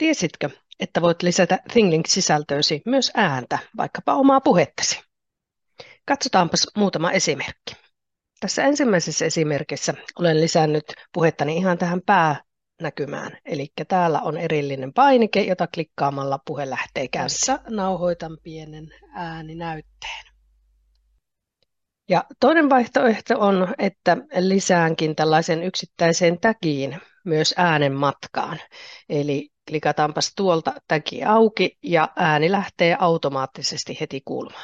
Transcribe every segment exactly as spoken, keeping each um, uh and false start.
Tiesitkö, että voit lisätä ThingLink-sisältöösi myös ääntä, vaikkapa omaa puhettasi? Katsotaanpas muutama esimerkki. Tässä ensimmäisessä esimerkissä olen lisännyt puhettani ihan tähän päänäkymään, eli täällä on erillinen painike, jota klikkaamalla puhe lähtee käyntiin. Nauhoitan pienen ääninäytteen. Ja toinen vaihtoehto on, että lisäänkin tällaisen yksittäiseen tagiin myös äänen matkaan. Eli klikataanpas tuolta tagi auki ja ääni lähtee automaattisesti heti kuulumaan.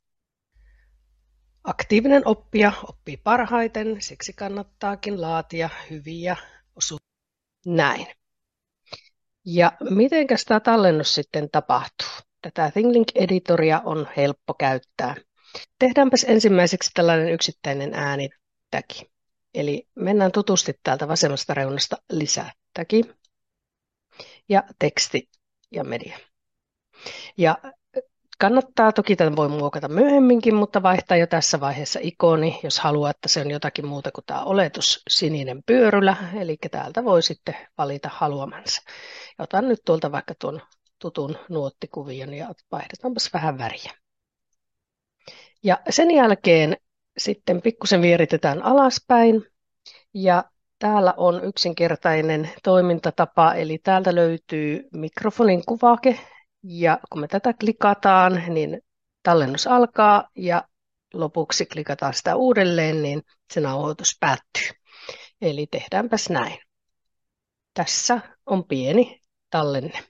Aktiivinen oppija oppii parhaiten, siksi kannattaakin laatia hyviä osuuksia. Näin. Ja mitenkäs tämä tallennus sitten tapahtuu? Tätä ThingLink-editoria on helppo käyttää. Tehdäänpäs ensimmäiseksi tällainen yksittäinen äänitäki. Eli mennään tutusti täältä vasemmasta reunasta lisätäki ja teksti ja media. Ja kannattaa, toki tämän voi muokata myöhemminkin, mutta vaihtaa jo tässä vaiheessa ikoni, jos haluaa, että se on jotakin muuta kuin tämä oletus sininen pyörylä. Eli täältä voi sitten valita haluamansa. Ja otan nyt tuolta vaikka tuon tutun nuottikuvion ja vaihdetaanpas vähän väriä. Ja sen jälkeen sitten pikkusen vieritetään alaspäin ja täällä on yksinkertainen toimintatapa, eli täältä löytyy mikrofonin kuvake ja kun me tätä klikataan, niin tallennus alkaa ja lopuksi klikataan sitä uudelleen, niin se nauhoitus päättyy. Eli tehdäänpäs näin. Tässä on pieni tallenne.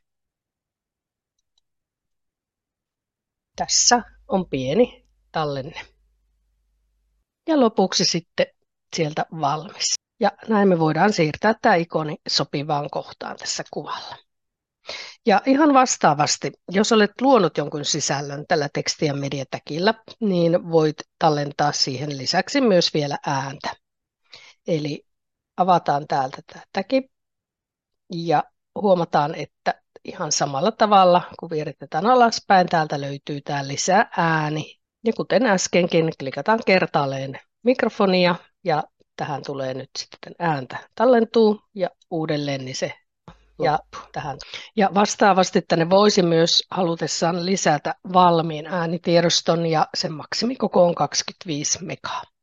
Tässä on pieni tallenne. Ja lopuksi sitten sieltä valmis. Ja näin me voidaan siirtää tämä ikoni sopivaan kohtaan tässä kuvalla. Ja ihan vastaavasti, jos olet luonut jonkun sisällön tällä teksti- ja mediatäkillä, niin voit tallentaa siihen lisäksi myös vielä ääntä. Eli avataan täältä tämä täki ja huomataan, että ihan samalla tavalla, kun vieritetään alaspäin, täältä löytyy tämä lisää ääni. Ja kuten äskenkin, klikataan kertaalleen mikrofonia ja tähän tulee nyt sitten ääntä tallentuu ja uudelleen niin se ja tähän. Ja vastaavasti tänne voisi myös halutessaan lisätä valmiin äänitiedoston ja sen maksimikoko on kaksikymmentäviisi megaa.